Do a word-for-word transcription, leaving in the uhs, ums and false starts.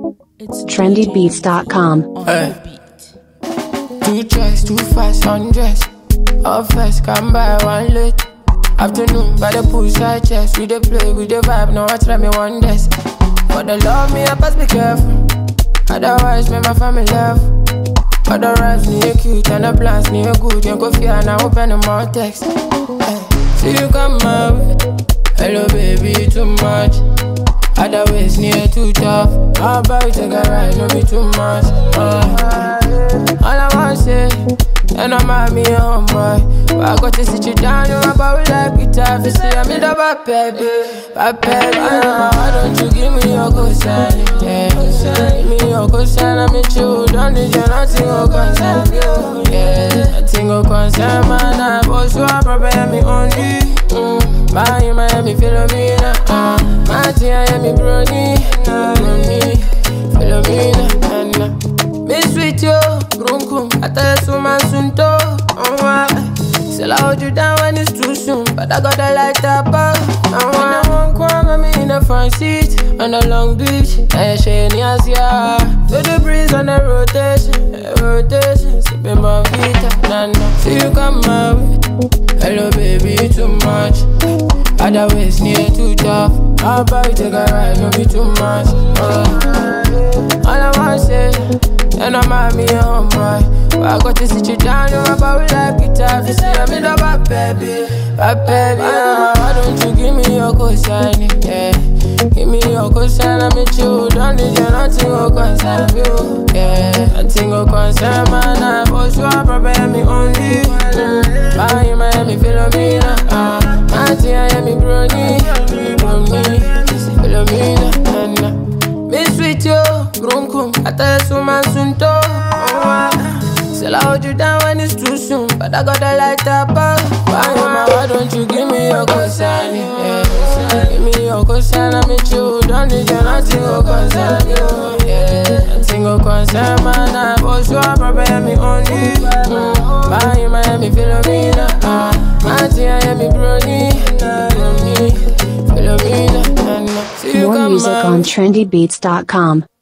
trendy beats dot com. Hey. Two choice, too fast, undress. Up first, come by one late. Afternoon, by the poolside chest. We dey play, we dey vibe, now I try me one desk. For the love me, I pass be careful. Otherwise, me my family love. Other raps near cute and the plans near good. You go fear and I open the more text. Hey. See you come my way. Hello baby, too much. Other ways near too tough. How about you take a ride, no be too much. uh. All I want say, and I'm at me home boy. But I got to sit you down, you my body like guitar. You see I'm in the bad baby, bad baby. Why don't you give me your good sign? Yeah, give me your good sign. I'm with you, don't need you, nothing will concern you. Yeah, nothing will concern man. I was you, I prepare me only. Mm. My you might me feel me now. Uh. My tea, I am me brony, brony. Follow me now, me sweet yo, grum grum. I tell you so man soon to. Still I hold you down when it's too soon, but I got a light up. I want come me in the front seat on the Long Beach. I shake as ya. Feel the breeze on the rotation, rotation. Sipping my Vita, nah nah. See you come my way. Hello baby, too much. Other ways near too tough. How about you take a ride, no be too much. uh. All I want say, and I'm at me home boy. But I got to sit you down, you my body like guitar. You see I'm in the bad baby, bad baby. uh. Why don't you give me your good sign? Yeah, give me your good sign. I'm with you, don't need you, nothing will concern you. Yeah, nothing will concern man. I was you, I prepare me only. mm. Why you might me feel me now? uh. My tea, I am me brony, brony. Follow me now, nah, nah. Me sweet yo, grum grum. I tell you so man soon to. Still I hold you down when it's too soon, but I got a light up. Why, mama, why don't you give me your good sign? Yeah, give me your good sign. I'm with you, don't need you, nothing will concern you. Yeah, nothing will concern man. I was you, I prepare me only. Mm. Why you might me feel me now? Uh. My tea, I am me brony, brony. Follow me now, nah, nah. See you More come music out. on trendy beats dot com.